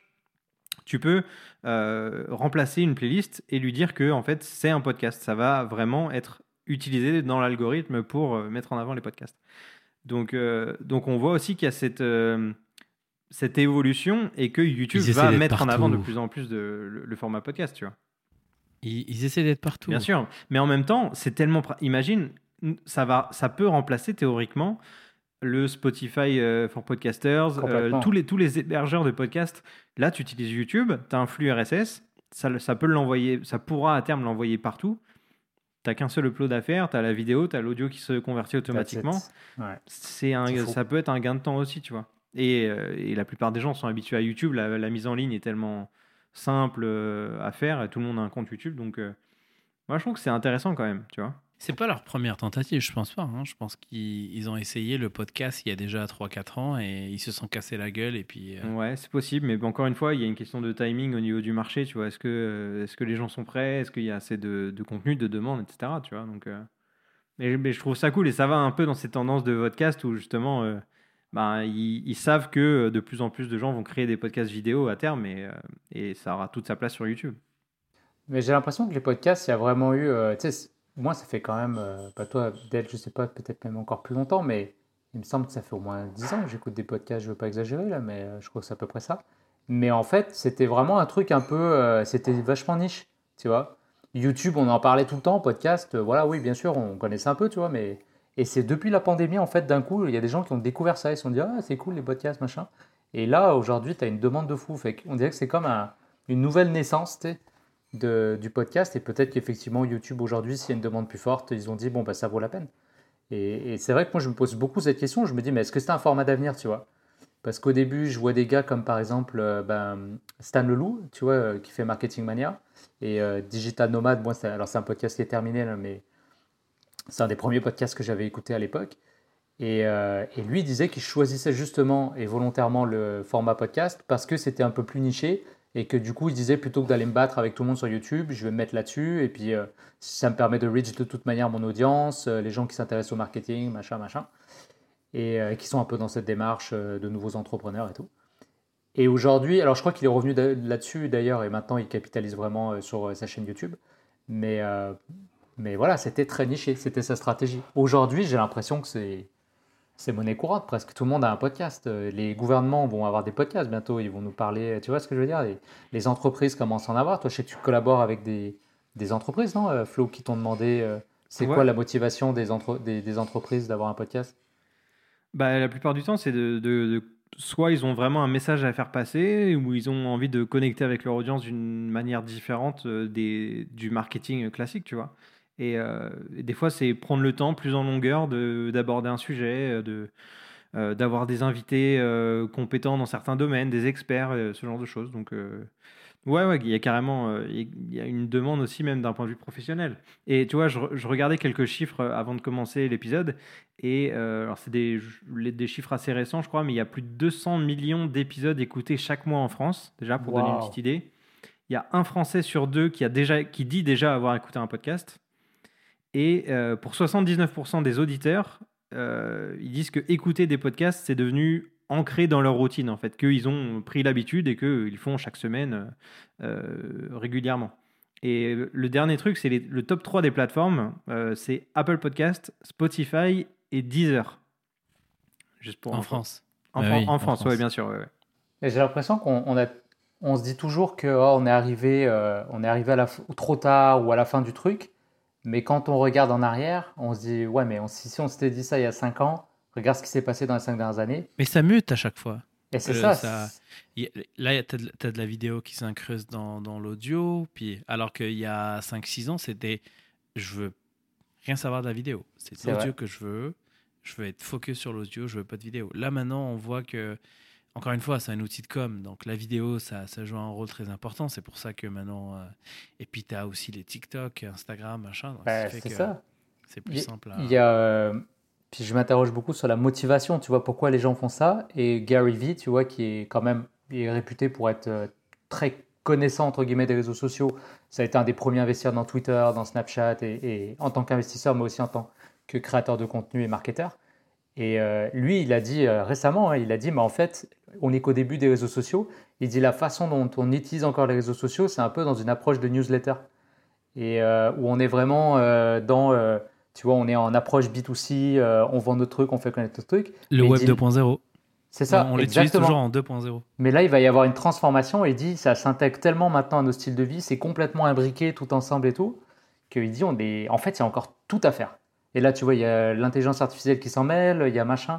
tu peux euh, remplacer une playlist et lui dire que en fait, c'est un podcast. Ça va vraiment être utilisé dans l'algorithme pour euh, mettre en avant les podcasts. Donc, euh, donc on voit aussi qu'il y a cette, euh, cette évolution et que YouTube Ils essaient va d'être mettre en avant de partout. plus en plus de, le, le format podcast, tu vois. Ils, ils essaient d'être partout. Bien sûr, mais en même temps, c'est tellement... pra- Imagine, ça, va, ça peut remplacer théoriquement le Spotify euh, for Podcasters, euh, Complètement. tous, les, tous les hébergeurs de podcasts. Là, tu utilises YouTube, tu as un flux R S S, ça, le- ça peut l'envoyer, ça pourra à terme l'envoyer partout. Tu n'as qu'un seul upload à faire, tu as la vidéo, tu as l'audio qui se convertit automatiquement. That's it. Ouais. C'est un, C'est fou. ça peut être un gain de temps aussi, tu vois. Et, euh, et la plupart des gens sont habitués à YouTube. La, la mise en ligne est tellement simple euh, à faire et tout le monde a un compte YouTube. Donc, euh, moi, je trouve que c'est intéressant quand même, tu vois. C'est pas leur première tentative, je pense pas. hein. Je pense qu'ils ils ont essayé le podcast il y a déjà trois quatre ans et ils se sont cassés la gueule. Et puis, euh, Ouais, c'est possible, mais encore une fois, il y a une question de timing au niveau du marché, tu vois. Est-ce que, euh, est-ce que les gens sont prêts? Est-ce qu'il y a assez de, de contenu, de demande, et cetera. Tu vois, donc, euh, mais, mais je trouve ça cool et ça va un peu dans ces tendances de podcast où justement, euh, ben, ils, ils savent que de plus en plus de gens vont créer des podcasts vidéo à terme et, euh, et ça aura toute sa place sur YouTube. Mais j'ai l'impression que les podcasts, il y a vraiment eu. euh, tu sais, c'est- moi, ça fait quand même. euh, pas toi, Del, je sais pas, peut-être même encore plus longtemps, mais il me semble que ça fait au moins dix ans que j'écoute des podcasts. Je veux pas exagérer là, mais euh, je crois que c'est à peu près ça. Mais en fait, c'était vraiment un truc un peu. euh, c'était vachement niche, tu vois. YouTube, on en parlait tout le temps, podcast, euh, voilà, oui, bien sûr, on connaissait un peu, tu vois, mais. Et c'est depuis la pandémie, en fait, d'un coup, il y a des gens qui ont découvert ça. Ils se sont dit, ah, c'est cool les podcasts, machin. Et là, aujourd'hui, tu as une demande de fou. Fait on dirait que c'est comme un- une nouvelle naissance, tu sais de- du podcast et peut-être qu'effectivement YouTube aujourd'hui, s'il y a une demande plus forte, ils ont dit bon bah ça vaut la peine. Et, et c'est vrai que moi je me pose beaucoup cette question, je me dis mais est-ce que c'est un format d'avenir, tu vois? Parce qu'au début je vois des gars comme par exemple euh, ben, Stan Leloup, tu vois, euh, qui fait Marketing Mania et euh, Digital Nomad, moi c'est, alors c'est un podcast qui est terminé là, mais c'est un des premiers podcasts que j'avais écouté à l'époque. Et, euh, et lui disait qu'il choisissait justement et volontairement le format podcast parce que c'était un peu plus niché et que du coup il disait plutôt que d'aller me battre avec tout le monde sur YouTube, je vais me mettre là-dessus et puis euh, ça me permet de reach de toute manière mon audience, euh, les gens qui s'intéressent au marketing, machin, machin, et euh, qui sont un peu dans cette démarche euh, de nouveaux entrepreneurs et tout. Et aujourd'hui, alors je crois qu'il est revenu da- là-dessus d'ailleurs et maintenant il capitalise vraiment euh, sur euh, sa chaîne YouTube, mais, euh, mais voilà, c'était très niché, c'était sa stratégie. Aujourd'hui, j'ai l'impression que c'est c'est monnaie courante, presque tout le monde a un podcast. Euh, Les gouvernements vont avoir des podcasts bientôt, ils vont nous parler, tu vois ce que je veux dire? Les, les entreprises commencent à en avoir. Toi, je sais que tu collabores avec des, des entreprises, non, euh, Flo, qui t'ont demandé euh, c'est quoi Ouais. la motivation des, entre- des, des entreprises d'avoir un podcast? Bah, la plupart du temps, c'est de, de- de- soit ils ont vraiment un message à faire passer, ou ils ont envie de connecter avec leur audience d'une manière différente euh, des, du marketing classique, tu vois. Et, euh, et des fois, c'est prendre le temps plus en longueur de, d'aborder un sujet, euh, de, euh, d'avoir des invités euh, compétents dans certains domaines, des experts, euh, ce genre de choses. Donc, euh, ouais, ouais, il y a carrément euh, il y a une demande aussi, même d'un point de vue professionnel. Et tu vois, je, re- je regardais quelques chiffres euh, avant de commencer l'épisode. Et euh, alors, c'est des, les- des chiffres assez récents, je crois, mais il y a plus de deux cents millions d'épisodes écoutés chaque mois en France, déjà, pour donner une Waouh! petite idée. Il y a un Français sur deux qui, a déjà, qui dit déjà avoir écouté un podcast. Et euh, pour soixante-dix-neuf pour cent des auditeurs, euh, ils disent que écouter des podcasts, c'est devenu ancré dans leur routine, en fait, qu'ils ont pris l'habitude et qu'ils font chaque semaine euh, régulièrement. Et le dernier truc, c'est les- le top trois des plateformes, euh, c'est Apple Podcast, Spotify et Deezer. Juste pour en info. France. En, Bah Fran- oui, en en France, France. oui, bien sûr. Ouais, ouais. Et j'ai l'impression qu'on on a, on se dit toujours que oh, on est arrivé, euh, on est arrivé à la, f- trop tard ou à la fin du truc. Mais quand on regarde en arrière, on se dit ouais, mais on- si, si on s'était dit ça il y a cinq ans, regarde ce qui s'est passé dans les cinq dernières années. Mais ça mute à chaque fois. Et c'est Euh, ça. ça c'est- y a- là, tu as, de la vidéo qui s'incruste dans, dans l'audio. Puis, alors qu'il y a cinq six ans, c'était je veux rien savoir de la vidéo. C'est C'est l'audio vrai. que je veux. Je veux être focus sur l'audio, je veux pas de vidéo. Là, maintenant, on voit que, encore une fois, c'est un outil de com. Donc, la vidéo, ça, ça joue un rôle très important. C'est pour ça que maintenant... Euh... Et puis, tu as aussi les TikTok, Instagram, machin. Donc, Bah, ça fait c'est que ça. c'est plus Il simple à... il y a, euh, puis je m'interroge beaucoup sur la motivation, tu vois, pourquoi les gens font ça. Et Gary Vee, tu vois, qui est quand même il est réputé pour être euh, très connaissant, entre guillemets, des réseaux sociaux. Ça a été un des premiers investisseurs dans Twitter, dans Snapchat, et, et en tant qu'investisseur, mais aussi en tant que créateur de contenu et marketeur. Et euh, lui, il a dit euh, récemment, hein, il a dit, mais en fait, on n'est qu'au début des réseaux sociaux. Il dit la façon dont on utilise encore les réseaux sociaux, c'est un peu dans une approche de newsletter. Et euh, où on est vraiment euh, dans, euh, tu vois, on est en approche B deux C, euh, on vend nos trucs, on fait connaître nos trucs. Le Mais il web dit, deux point zéro. c'est On, ça, on l'utilise exactement. toujours en deux point zéro. Mais là, il va y avoir une transformation et il dit, ça s'intègre tellement maintenant à nos styles de vie, c'est complètement imbriqué tout ensemble et tout, qu'il dit, on est... en fait, il y a encore tout à faire. Et là, tu vois, il y a l'intelligence artificielle qui s'en mêle, il y a machin.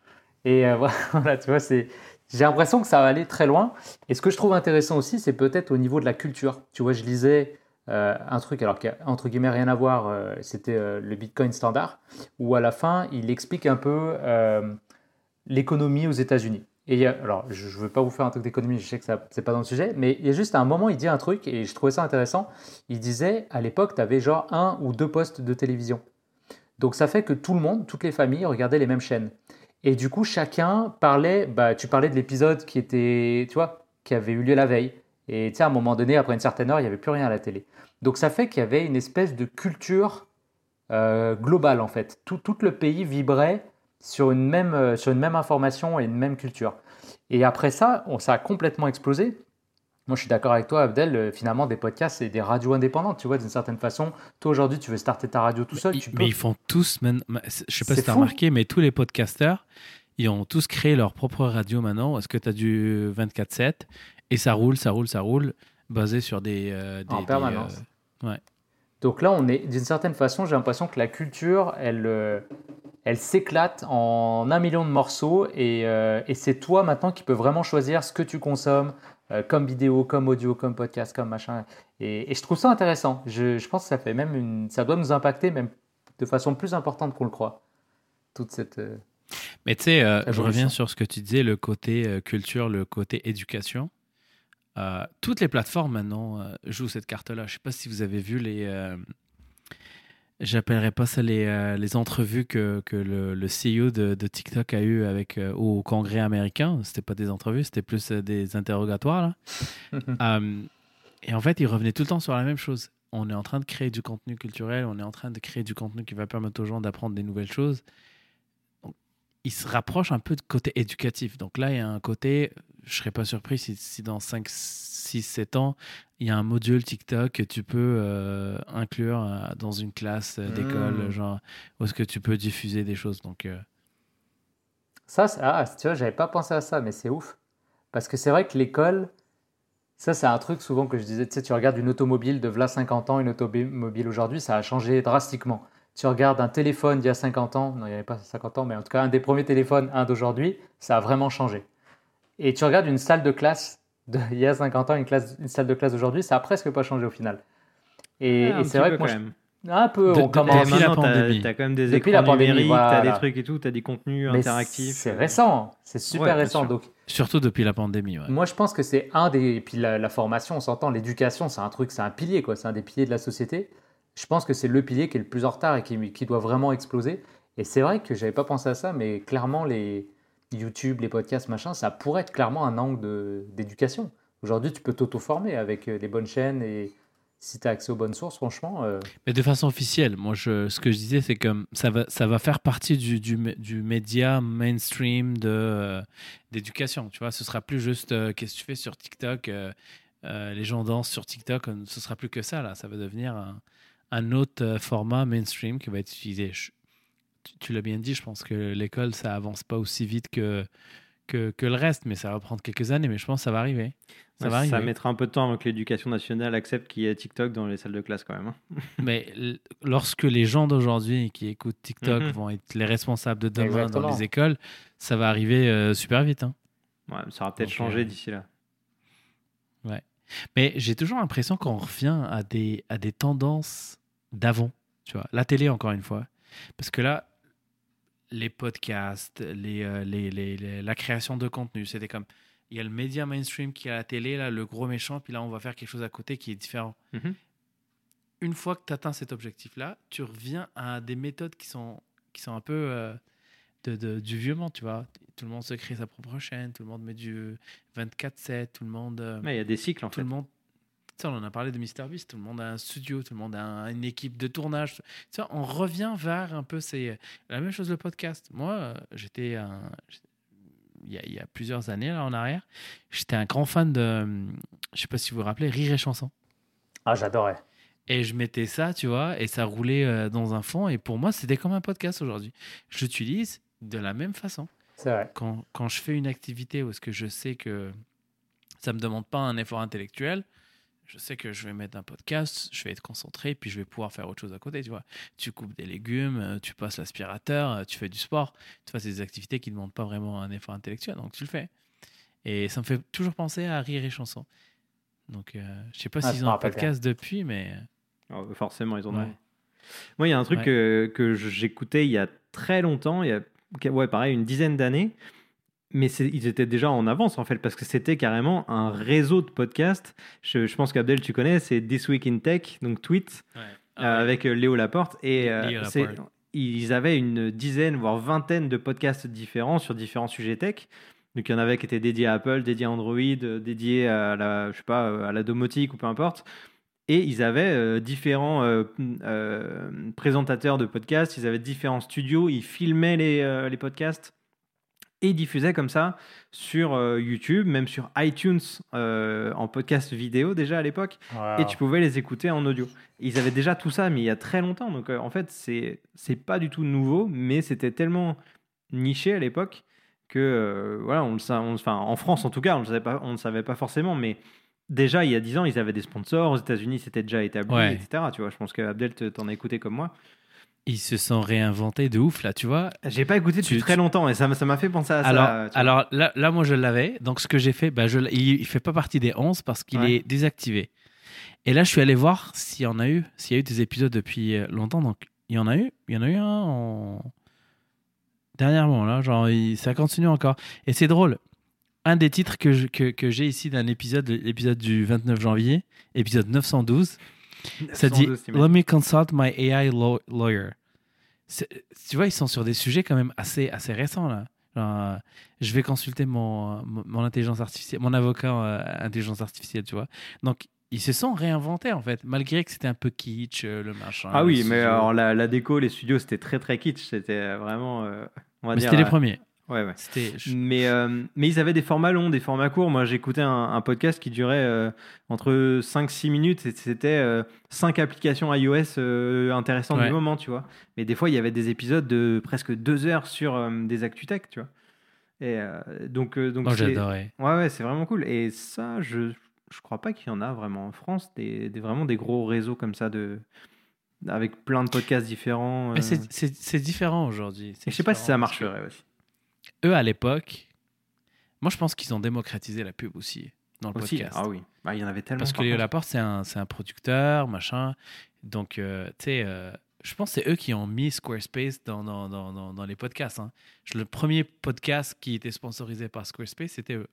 Et euh, voilà, tu vois, c'est... j'ai l'impression que ça va aller très loin. Et ce que je trouve intéressant aussi, c'est peut-être au niveau de la culture. Tu vois, je lisais euh, un truc, alors qui a entre guillemets rien à voir, euh, c'était euh, le Bitcoin standard, où à la fin, il explique un peu euh, l'économie aux États-Unis. Et il y a- alors, je ne veux pas vous faire un truc d'économie, je sais que ça c'est pas dans le sujet, mais il y a juste un moment, il dit un truc, et je trouvais ça intéressant. Il disait, à l'époque, tu avais genre un ou deux postes de télévision. Donc ça fait que tout le monde, toutes les familles regardaient les mêmes chaînes. Et du coup, chacun parlait, bah, tu parlais de l'épisode qui était, tu vois, qui avait eu lieu la veille. Et tu sais, à un moment donné, après une certaine heure, il n'y avait plus rien à la télé. Donc ça fait qu'il y avait une espèce de culture euh, globale, en fait. Tout, tout le pays vibrait sur une même, euh, sur une même information et une même culture. Et après ça, on, ça a complètement explosé. Moi, je suis d'accord avec toi, Abdel. euh, Finalement, des podcasts, c'est des radios indépendantes, tu vois, d'une certaine façon. Toi, aujourd'hui, tu veux starter ta radio tout Mais, seul, ils- tu mais peux. ils font tous, man- ma- je sais pas C'est si tu as fou. remarqué, mais tous les podcasters, ils ont tous créé leur propre radio maintenant. Est-ce que tu as du vingt-quatre sept et ça roule, ça roule, ça roule, basé sur des. euh, En des, des, permanence. euh, ouais. Donc là, on est d'une certaine façon, j'ai l'impression que la culture, elle, euh, elle s'éclate en un million de morceaux et, euh, et c'est toi maintenant qui peux vraiment choisir ce que tu consommes euh, comme vidéo, comme audio, comme podcast, comme machin. Et, et je trouve ça intéressant. Je, je pense que ça fait même une, ça doit nous impacter même de façon plus importante qu'on le croit. Toute cette euh, Mais tu sais, euh, je évolution. reviens sur ce que tu disais, le côté euh, culture, le côté éducation. Euh, toutes les plateformes maintenant euh, jouent cette carte-là. Je sais pas si vous avez vu les. Euh, J'appellerais pas ça les, euh, les entrevues que, que le, le C E O de, de TikTok a eu avec, euh, au Congrès américain. C'était pas des entrevues, c'était plus euh, des interrogatoires. Là. Euh, et en fait, il revenait tout le temps sur la même chose. On est en train de créer du contenu culturel, on est en train de créer du contenu qui va permettre aux gens d'apprendre des nouvelles choses. Donc, il se rapproche un peu de côté éducatif. Donc là, il y a un côté, je serais pas surpris si, si dans cinq, six, sept ans, il y a un module TikTok que tu peux euh, inclure euh, dans une classe euh, d'école, Mmh. genre, où est-ce que tu peux diffuser des choses. Donc, euh, Ça, c'est- ah, tu vois, j'avais pas pensé à ça, mais c'est ouf. Parce que c'est vrai que l'école, ça, c'est un truc souvent que je disais, tu sais, tu regardes une automobile de v'là cinquante ans, une automobile aujourd'hui, ça a changé drastiquement. Tu regardes un téléphone d'il y a cinquante ans, non, il n'y avait pas cinquante ans, mais en tout cas, un des premiers téléphones, un d'aujourd'hui, ça a vraiment changé. Et tu regardes une salle de classe de, il y a cinquante ans, une, classe, une salle de classe d'aujourd'hui, ça a presque pas changé au final. Et, Ouais, et un c'est petit vrai peu que moi, quand je- même. un peu, De- on de- Et Depuis commence. la maintenant, tu pandémie. as, quand même des Depuis écrans la pandémie, numériques, tu as des voilà. trucs et tout, tu as des contenus Mais interactifs. c'est euh, récent, c'est super Ouais, bien récent. sûr. Donc, surtout depuis la pandémie. Ouais. moi, je pense que c'est un des. Et puis la, la formation, on s'entend, l'éducation, c'est un truc, c'est un pilier, quoi. C'est un des piliers de la société. Je pense que c'est le pilier qui est le plus en retard et qui, qui doit vraiment exploser. Et c'est vrai que j'avais pas pensé à ça, mais clairement, les YouTube, les podcasts, machin, ça pourrait être clairement un angle de- d'éducation. Aujourd'hui, tu peux t'auto-former avec euh, les bonnes chaînes et si tu as accès aux bonnes sources, franchement. euh, Mais de façon officielle, moi, je, ce que je disais, c'est que ça va, ça va faire partie du, du, mé- du média mainstream de, euh, d'éducation. Tu vois, ce sera plus juste euh, qu'est-ce que tu fais sur TikTok, euh, euh, les gens dansent sur TikTok, euh, ce sera plus que ça, là. Ça va devenir un, un autre euh, format mainstream qui va être utilisé. Je- tu tu l'as bien dit, je pense que l'école, ça avance pas aussi vite que, que, que le reste, mais ça va prendre quelques années, mais je pense que ça va arriver. Ça Ouais, va ça arriver. mettra un peu de temps avant que l'éducation nationale accepte qu'il y ait TikTok dans les salles de classe quand même. hein. Mais l- lorsque les gens d'aujourd'hui qui écoutent TikTok Mhm. vont être les responsables de demain dans Exactement. les écoles, ça va arriver euh, super vite. Hein. Ouais, ça aura peut-être Donc, changé euh, d'ici là. Ouais. Mais j'ai toujours l'impression qu'on revient à des, à des tendances d'avant. Tu vois, la télé, encore une fois. Parce que là, les podcasts, les, euh, les, les, les- la création de contenu. C'était comme, il y a le média mainstream qui est à la télé, là, le gros méchant, puis là, on va faire quelque chose à côté qui est différent. Mhm. Une fois que tu atteins cet objectif-là, tu reviens à des méthodes qui sont, qui sont un peu euh, de, de- du vieux monde, tu vois. Tout le monde se crée sa propre chaîne, tout le monde met du vingt-quatre sept, tout le monde... euh, Ouais, il y a des cycles en tout fait. le monde... Tu sais, on en a parlé de MrBeast, tout le monde a un studio, tout le monde a un- une équipe de tournage. Tu sais, on revient vers un peu ces... La même chose le podcast. Moi, euh, j'étais un... Il y, a, il y a plusieurs années là en arrière, j'étais un grand fan de... euh, Je sais pas si vous vous rappelez, Rire et Chanson. Ah, j'adorais. Et je mettais ça, tu vois, et ça roulait euh, dans un fond. Et pour moi, c'était comme un podcast aujourd'hui. Je l'utilise de la même façon. C'est vrai. Quand, quand je fais une activité où est-ce que je sais que ça me demande pas un effort intellectuel, je sais que je vais mettre un podcast, je vais être concentré, puis je vais pouvoir faire autre chose à côté, tu vois. Tu coupes des légumes, euh, tu passes l'aspirateur, euh, tu fais du sport. Tu vois, c'est des activités qui ne demandent pas vraiment un effort intellectuel, donc tu le fais. Et ça me fait toujours penser à Rire et Chanson. Donc, euh, je sais pas Ah, s'ils je ont me un rappelle podcast depuis, mais... Oh, forcément, ils en ont. Ouais. Moi, il y a un truc Ouais. que, que j'écoutais il y a très longtemps, il y a ouais, pareil, une dizaine d'années, mais c'est- ils étaient déjà en avance en fait, parce que c'était carrément un réseau de podcasts. Je, je pense qu'Abdel, tu connais, c'est This Week in Tech, donc Tweet, Ouais. euh, Ah ouais. avec euh, Léo Laporte. Et Lé- euh, Léo c'est- Laporte. ils avaient une dizaine, voire vingtaine de podcasts différents sur différents sujets tech. Donc il y en avait qui étaient dédiés à Apple, dédiés à Android, euh, dédiés à la, je sais pas, euh, à la domotique ou peu importe. Et ils avaient euh, différents euh, euh, présentateurs de podcasts, ils avaient différents studios, ils filmaient les, euh, les podcasts et ils diffusaient comme ça sur euh, YouTube, même sur iTunes euh, en podcast vidéo déjà à l'époque. Wow. Et tu pouvais les écouter en audio. Ils avaient déjà tout ça, mais il y a très longtemps. Donc euh, en fait, c'est c'est pas du tout nouveau, mais c'était tellement niché à l'époque que euh, voilà, on le sa- on- enfin en France en tout cas, on ne savait pas, on ne savait pas forcément, mais déjà il y a dix ans, ils avaient des sponsors. Aux États-Unis, c'était déjà établi, Ouais. et cetera. Tu vois, je pense que Abdel, te- t'en as écouté comme moi. Ils se sont réinventés de ouf, là, tu vois. J'ai pas écouté depuis Tu- très tu- longtemps et ça m'a ça m'a fait penser à Alors, ça. tu vois. alors là, là, moi, je l'avais. Donc, ce que j'ai fait, bah, je, l- il ne fait pas partie des onze parce qu'il Ouais. est désactivé. Et là, je suis allé voir s'il y en a eu, s'il y a eu des épisodes depuis euh, longtemps. Donc, il y en a eu. Il y en a eu un en... dernièrement, là. Genre, il- ça continue encore. Et c'est drôle. Un des titres que, je- que, que j'ai ici d'un épisode, l'épisode du vingt-neuf janvier, épisode neuf cent douze, ça dit neuf cent douze, t'imagines. « Let me consult my A I law- lawyer ». C'est- Tu vois, ils sont sur des sujets quand même assez, assez récents, là. Genre, euh, je vais consulter mon, mon, mon intelligence artificielle, mon avocat euh, intelligence artificielle, tu vois. Donc, ils se sont réinventés, en fait, malgré que c'était un peu kitsch, euh, le machin. Ah le oui, mais studio. alors la, la déco, les studios, c'était très très kitsch. C'était vraiment, euh, on va Mais dire. c'était les euh, premiers. Ouais, ouais. C'était... je- Mais, euh, mais ils avaient des formats longs, des formats courts. Moi, j'écoutais un, un podcast qui durait euh, entre cinq six minutes et c'était cinq applications iOS euh, intéressantes Ouais. du moment, tu vois. Mais des fois, il y avait des épisodes de presque deux heures sur euh, des ActuTech, tu vois. Et euh, donc, euh, donc Moi, c'est- j'adorais. Ouais, ouais, c'est vraiment cool. Et ça, je je crois pas qu'il y en a vraiment en France, des, des- vraiment des gros réseaux comme ça, de, avec plein de podcasts différents. Mais euh. c'est- c'est c'est différent aujourd'hui. C'est Et je sais pas si ça différent parce que marcherait aussi. Eux, à l'époque, moi, je pense qu'ils ont démocratisé la pub aussi dans le Aussi, podcast. ah oui. Bah, il y en avait tellement. Parce que par Léo contre. Laporte, c'est un, c'est un producteur, machin. Donc, euh, tu sais, euh, je pense que c'est eux qui ont mis Squarespace dans, dans, dans, dans, dans les podcasts. Hein. Je- Le premier podcast qui était sponsorisé par Squarespace, c'était eux.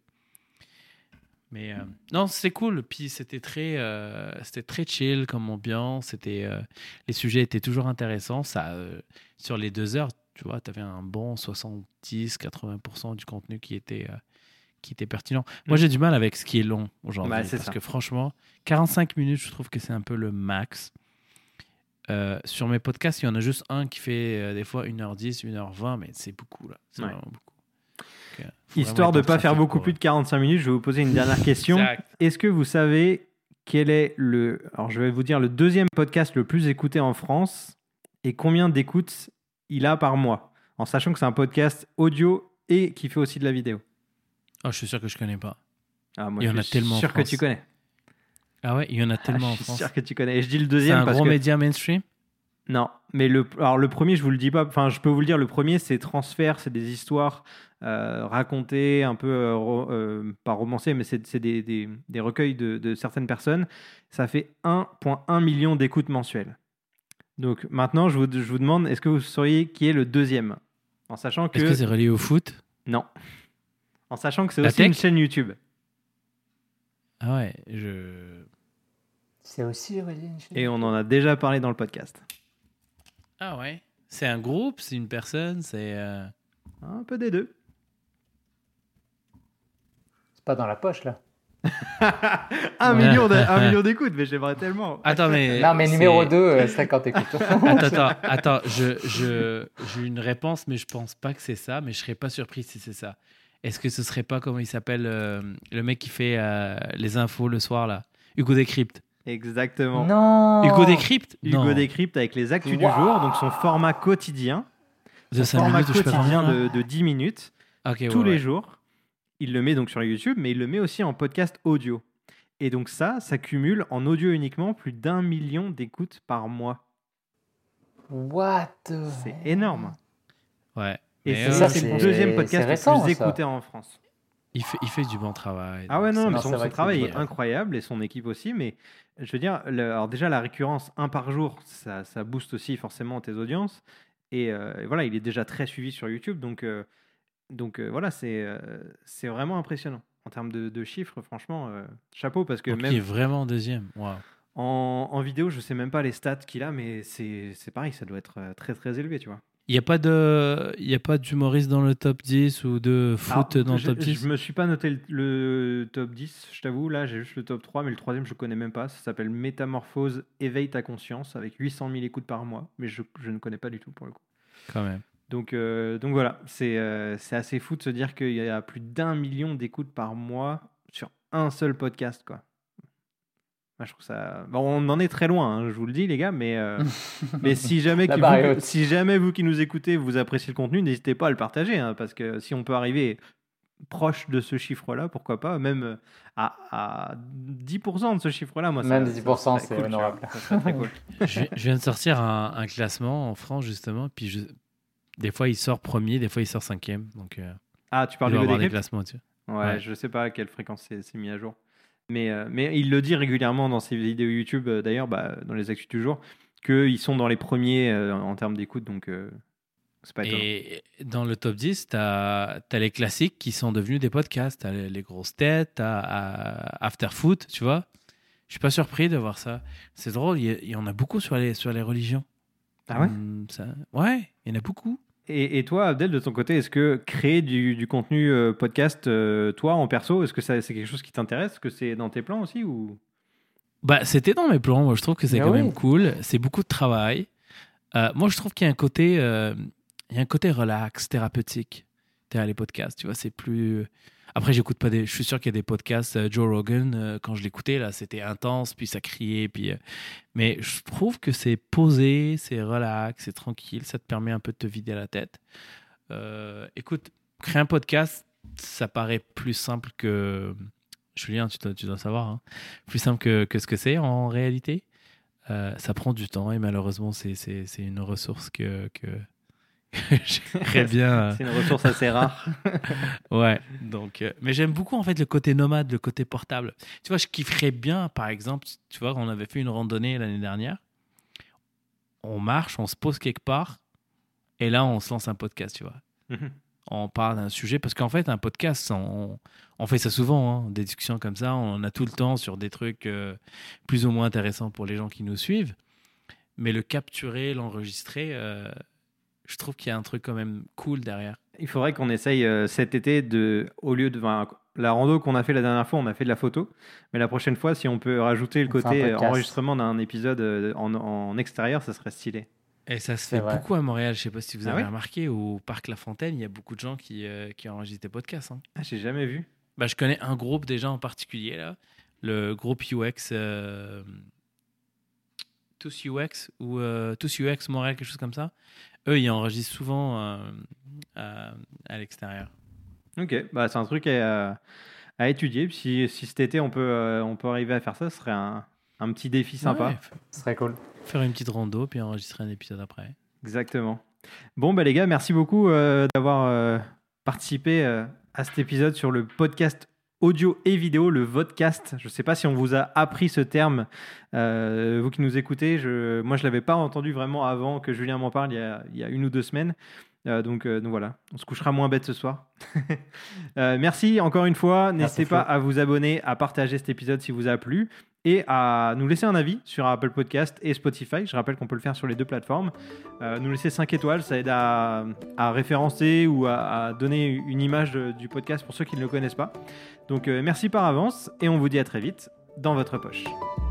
Mais euh, non, c'est cool. Puis c'était très, euh, c'était très chill comme ambiance. C'était, euh, les sujets étaient toujours intéressants. Ça, euh, sur les deux heures, tu vois, tu avais un bon soixante-dix à quatre-vingts pour cent du contenu qui était, euh, qui était pertinent. Moi, Mm. j'ai du mal avec ce qui est long aujourd'hui. Bah, c'est parce ça. que franchement, quarante-cinq minutes, je trouve que c'est un peu le max. Euh, sur mes podcasts, il y en a juste un qui fait euh, des fois une heure dix, une heure vingt, mais c'est beaucoup là. C'est Ouais. vraiment beaucoup. Donc, euh, faut Histoire vraiment de être pas en faire trafic beaucoup pour- plus de quarante-cinq minutes, je vais vous poser une dernière question. Exact. Est-ce que vous savez quel est le. Alors, je vais vous dire le deuxième podcast le plus écouté en France et combien d'écoutes il a par mois, en sachant que c'est un podcast audio et qui fait aussi de la vidéo. Oh, je suis sûr que je connais pas. Ah, moi, Il y je en a suis tellement en sûr que France. tu connais. Ah ouais, il y en a tellement Ah, en je suis France. sûr que tu connais. Et je dis le C'est deuxième un parce gros que. média mainstream. Non, mais le, alors le premier, je vous le dis pas. Enfin, je peux vous le dire. Le premier, c'est Transfert. C'est des histoires euh, racontées, un peu euh, ro- euh, pas romancées, mais c'est c'est des, des, des recueils de, de certaines personnes. Ça fait un virgule un million d'écoutes mensuelles. Donc maintenant, je vous, je vous demande, est-ce que vous sauriez qui est le deuxième? En sachant que... Est-ce que c'est relié au foot? Non. En sachant que c'est La aussi tech une chaîne YouTube. Ah ouais, je... C'est aussi relié à une chaîne. Et on en a déjà parlé dans le podcast. Ah ouais. C'est un groupe, c'est une personne, c'est... euh, Un peu des deux. C'est pas dans la poche, là. un, Ouais. million de- un million d'écoutes, mais j'aimerais tellement. Attends, mais... Non, mais c'est- numéro deux, c'est quand t'écoutes. Attends, attends, attends, je, je, j'ai une réponse, mais je pense pas que c'est ça, mais je serais pas surpris si c'est ça. Est-ce que ce serait pas, comment il s'appelle, euh, le mec qui fait euh, les infos le soir, là? Hugo Décrypte. Exactement. Non. Hugo Décrypte? Hugo Non. Décrypte avec les actus du Waouh. jour, donc son format quotidien. De cinq Format minutes, ou je sais pas quotidien combien, là. de, de dix minutes, Ok, ouais, tous les ouais. jours. Il le met donc sur YouTube, mais il le met aussi en podcast audio. Et donc ça, ça cumule en audio uniquement plus d'un million d'écoutes par mois. What the- C'est énorme. Ouais. Et Mais, c'est euh, ça, c'est- c'est le deuxième c'est podcast récent, le plus ça. écouté en France. il, fait, il fait du bon travail. Ah ouais, non, C'est- mais Non, son, c'est son vrai que travail c'est est bien. incroyable et son équipe aussi. Mais je veux dire, le- alors déjà, la récurrence, un par jour, ça, ça booste aussi forcément tes audiences. Et, euh, et voilà, il est déjà très suivi sur YouTube. Donc, euh, donc euh, voilà, c'est euh, c'est vraiment impressionnant. En termes de, de chiffres, franchement, euh, chapeau. Parce que Donc, même il est vraiment deuxième. Waouh. en, en vidéo, je sais même pas les stats qu'il a, mais c'est c'est pareil, ça doit être euh, très très élevé, tu vois. Il n'y a pas de, il y a pas d'humoriste dans le top dix ou de foot Alors, dans le je, top dix? je me suis pas noté le, le top dix, je t'avoue. Là, j'ai juste le top trois, mais le troisième, je connais même pas. Ça s'appelle Métamorphose, éveille ta conscience, avec huit cent mille écoutes par mois. Mais je, je ne connais pas du tout pour le coup. Quand même. Donc, euh, donc voilà, c'est euh, c'est assez fou de se dire qu'il y a plus d'un million d'écoutes par mois sur un seul podcast, quoi. Moi, je trouve ça. Bon, on en est très loin, hein, je vous le dis, les gars, mais, euh, mais si, jamais La qui barre est vous, haute. si jamais vous qui nous écoutez, vous appréciez le contenu, n'hésitez pas à le partager, hein, parce que si on peut arriver proche de ce chiffre-là, pourquoi pas, même à, à dix pour cent de ce chiffre-là, moi, Même ça, dix pour cent, ça serait c'est cool, tu vois. honorable. Ça serait très cool. je, je viens de sortir un, un classement en France, justement. Puis je- des fois, il sort premier, des fois, il sort cinquième. Donc, euh, Ah, tu il parles doit du avoir des Godécrypte? classements dessus. Ouais, Ouais. je sais pas à quelle fréquence c'est c'est mis à jour. Mais, euh, mais il le dit régulièrement dans ses vidéos YouTube, euh, d'ailleurs, bah, dans les actus du jour, qu'ils sont dans les premiers euh, en termes d'écoute, donc euh, c'est pas étonnant. Et dans le top dix, tu as les classiques qui sont devenus des podcasts. Tu as les, les grosses têtes, tu as After Foot, tu vois. Je suis pas surpris de voir ça. C'est drôle, il y, il y en a beaucoup sur les, sur les religions. Ah ouais? Hum, ça... Ouais, il y en a beaucoup. Et, et toi, Abdel, de ton côté, est-ce que créer du, du contenu euh, podcast, euh, toi, en perso, est-ce que ça, c'est quelque chose qui t'intéresse? Est-ce que c'est dans tes plans aussi ou... Bah, c'était dans mes plans. Moi, je trouve que c'est Mais quand oui. même cool. C'est beaucoup de travail. Euh, moi, je trouve qu'il y a un côté, euh, il y a un côté relax, thérapeutique derrière les podcasts. Tu vois, c'est plus. Après, j'écoute pas des. Je suis sûr qu'il y a des podcasts. euh, Joe Rogan, euh, quand je l'écoutais, là, c'était intense, puis ça criait, puis. euh, Mais je trouve que c'est posé, c'est relax, c'est tranquille. Ça te permet un peu de te vider la tête. Euh, écoute, créer un podcast, ça paraît plus simple que. Julien, tu dois, tu dois savoir, hein. Plus simple que, que ce que c'est en réalité. Euh, ça prend du temps et malheureusement, c'est, c'est, c'est une ressource que, que, que j'aimerais bien. euh, C'est une ressource assez rare. Ouais, donc, euh, mais j'aime beaucoup en fait le côté nomade, le côté portable. Tu vois, je kifferais bien, par exemple, tu vois, on avait fait une randonnée l'année dernière. On marche, on se pose quelque part et là, on se lance un podcast, tu vois. Mhm. On parle d'un sujet parce qu'en fait, un podcast, on, on fait ça souvent, hein, des discussions comme ça. On a tout le temps sur des trucs euh, plus ou moins intéressants pour les gens qui nous suivent. Mais le capturer, l'enregistrer, euh, je trouve qu'il y a un truc quand même cool derrière. Il faudrait qu'on essaye euh, cet été, de, au lieu de enfin, la rando qu'on a fait la dernière fois, on a fait de la photo. Mais la prochaine fois, si on peut rajouter le On fait un côté euh, podcast. enregistrement d'un épisode euh, en, en extérieur, ça serait stylé. Et ça se C'est fait vrai. beaucoup à Montréal. Je ne sais pas si vous Ah avez ouais remarqué, au Parc La Fontaine, il y a beaucoup de gens qui, euh, qui enregistrent des podcasts. Hein. Ah, j'ai jamais vu. Bah, je connais un groupe déjà en particulier, là, le groupe U X, euh, Tous U X ou euh, Tous U X Montréal, quelque chose comme ça. Eux, ils enregistrent souvent euh, à, à l'extérieur. Ok, bah, c'est un truc à, à étudier. Puis Si, si cet été, on peut, euh, on peut arriver à faire ça, ce serait un, un petit défi sympa. Ouais, f- Ce serait cool. faire une petite rando, puis enregistrer un épisode après. Exactement. Bon, bah, les gars, merci beaucoup euh, d'avoir euh, participé euh, à cet épisode sur le podcast audio et vidéo, le vodcast. Je ne sais pas si on vous a appris ce terme, euh, vous qui nous écoutez. Je, moi, je ne l'avais pas entendu vraiment avant que Julien m'en parle il y a, il y a une ou deux semaines. Euh, donc, euh, donc voilà, on se couchera moins bête ce soir. euh, merci encore une fois. N'hésitez Merci, pas Flo. à vous abonner, à partager cet épisode si vous a plu et à nous laisser un avis sur Apple Podcast et Spotify. Je rappelle qu'on peut le faire sur les deux plateformes. Euh, nous laisser cinq étoiles, ça aide à, à référencer ou à, à donner une image de- du podcast pour ceux qui ne le connaissent pas. Donc euh, merci par avance et on vous dit à très vite dans votre poche.